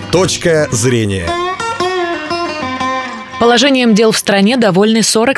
Точка зрения. Положением дел в стране довольны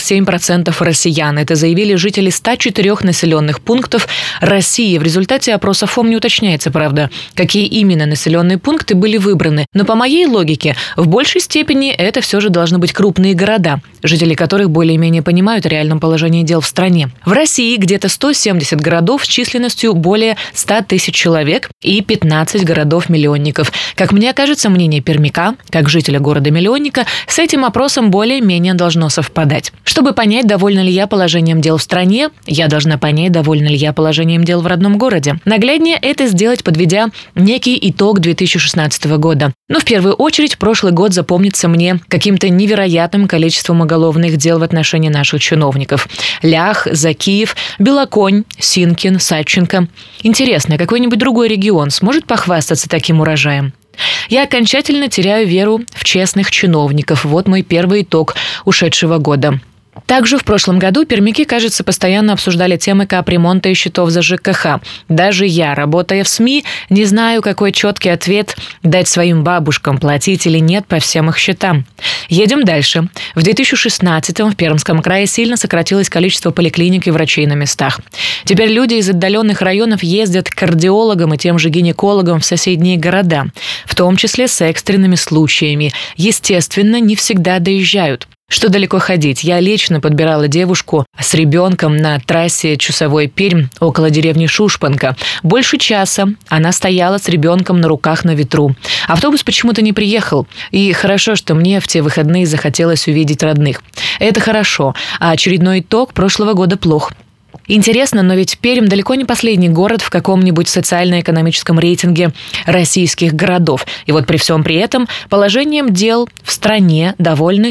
47% россиян. Это заявили жители 104 населенных пунктов России. В результате опроса ФОМ не уточняется, правда, какие именно населенные пункты были выбраны. Но по моей логике, в большей степени это все же должны быть крупные города, жители которых более-менее понимают о реальном положении дел в стране. В России где-то 170 городов с численностью более 100 тысяч человек и 15 городов-миллионников. Как мне кажется, мнение пермяка, как жителя города-миллионника, с этим опросом более-менее должно совпадать. Чтобы понять, довольна ли я положением дел в стране, я должна понять, довольна ли я положением дел в родном городе. Нагляднее это сделать, подведя некий итог 2016 года. Но в первую очередь прошлый год запомнится мне каким-то невероятным количеством уголовных дел в отношении наших чиновников. Лях, Закиев, Белоконь, Синкин, Садченко. Интересно, какой-нибудь другой регион сможет похвастаться таким урожаем? Я окончательно теряю веру в честных чиновников. Вот мой первый итог ушедшего года. Также в прошлом году пермяки, кажется, постоянно обсуждали темы капремонта и счетов за ЖКХ. Даже я, работая в СМИ, не знаю, какой четкий ответ дать своим бабушкам, платить или нет по всем их счетам. Едем дальше. В 2016-м в Пермском крае сильно сократилось количество поликлиник и врачей на местах. Теперь люди из отдаленных районов ездят к кардиологам и тем же гинекологам в соседние города, в том числе с экстренными случаями. Естественно, не всегда доезжают. Что далеко ходить? Я лично подбирала девушку с ребенком на трассе Чусовой-Пермь около деревни Шушпанка. Больше часа она стояла с ребенком на руках на ветру. Автобус почему-то не приехал. И хорошо, что мне в те выходные захотелось увидеть родных. Это хорошо. А очередной итог прошлого года плох. Интересно, но ведь Пермь далеко не последний город в каком-нибудь социально-экономическом рейтинге российских городов. И вот при всем при этом положением дел в стране довольны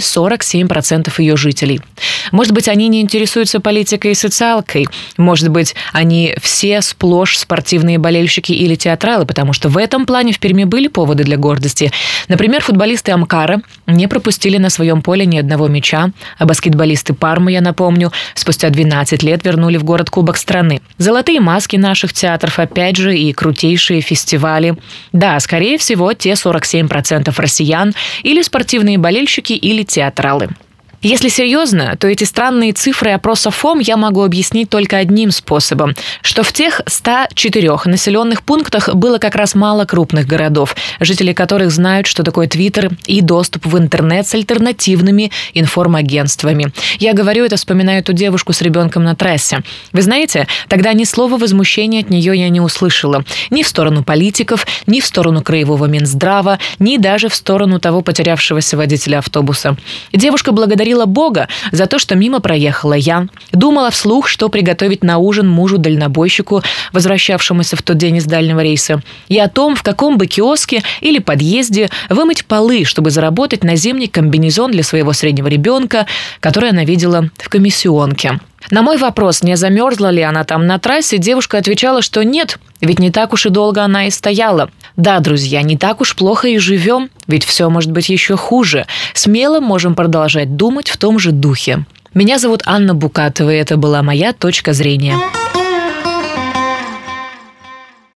47% ее жителей. Может быть, они не интересуются политикой и социалкой. Может быть, они все сплошь спортивные болельщики или театралы, потому что в этом плане в Перми были поводы для гордости. Например, футболисты Амкара не пропустили на своем поле ни одного мяча, а баскетболисты Пармы, я напомню, спустя 12 лет вернули в город Кубок страны. Золотые маски наших театров, опять же, и крутейшие фестивали. Да, скорее всего, те 47% россиян или спортивные болельщики, или театралы. Если серьезно, то эти странные цифры опроса ФОМ я могу объяснить только одним способом, что в тех 104 населенных пунктах было как раз мало крупных городов, жители которых знают, что такое Твиттер и доступ в интернет с альтернативными информагентствами. Я говорю это, вспоминая ту девушку с ребенком на трассе. Вы знаете, тогда ни слова возмущения от нее я не услышала. Ни в сторону политиков, ни в сторону краевого Минздрава, ни даже в сторону того потерявшегося водителя автобуса. Девушка благодарила Бога за то, что мимо проехала я. Думала вслух, что приготовить на ужин мужу-дальнобойщику, возвращавшемуся в тот день из дальнего рейса. И о том, в каком бы киоске или подъезде вымыть полы, чтобы заработать на зимний комбинезон для своего среднего ребенка, который она видела в комиссионке. На мой вопрос, не замерзла ли она там на трассе, девушка отвечала, что нет, ведь не так уж и долго она и стояла. Да, друзья, не так уж плохо и живем, ведь все может быть еще хуже. Смело можем продолжать думать в том же духе. Меня зовут Анна Букатова, и это была моя точка зрения.